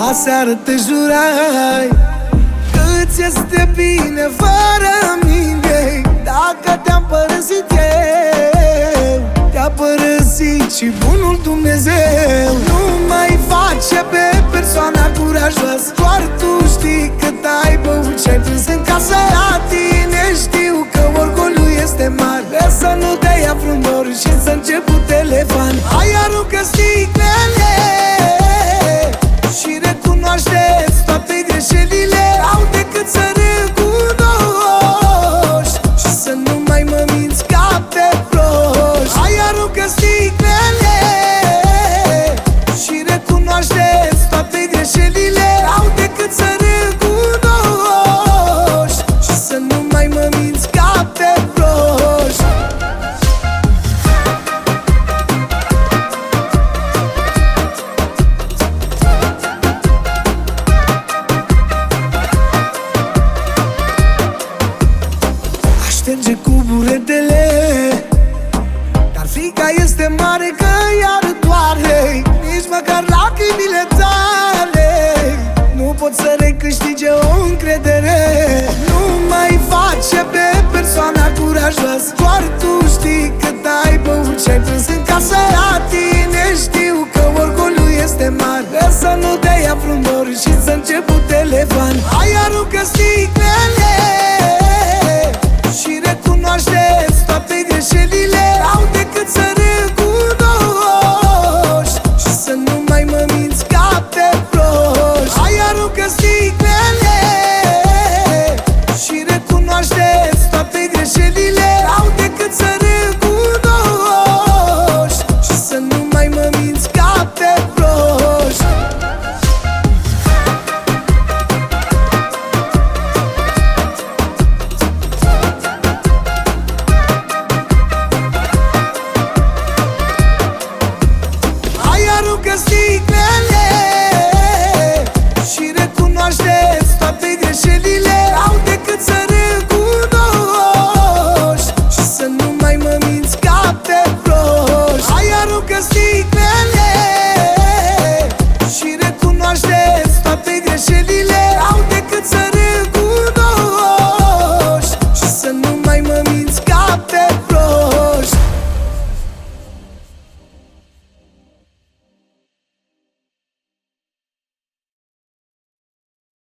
Aseară te jurai că ți este bine fără mine. Dacă te-am părăsit eu, te-a părăsit și bunul Dumnezeu. Nu mai face pe persoana curajoasă, doar tu știi cât ai băut și ai plâns în casă. La tine știu că orgoliul este mare, vreau să nu te ia vreun dor și să începi cu telefon. Hai aruncă sticlele și recunoaște-ți toate greșelile. Au decât să recunoști și să nu mai mă minți ca pe proști. Hai aruncă sticlele și recunoaște-ți toate greșelile. Au decât să recunoști și să nu mai mă minți ca pe proști. Șterge cu buretele, dar frica este mare că iar doare. Nici măcar lacrimile tale nu pot să recâștige o încredere. Nu mai face pe persoana curajoasă,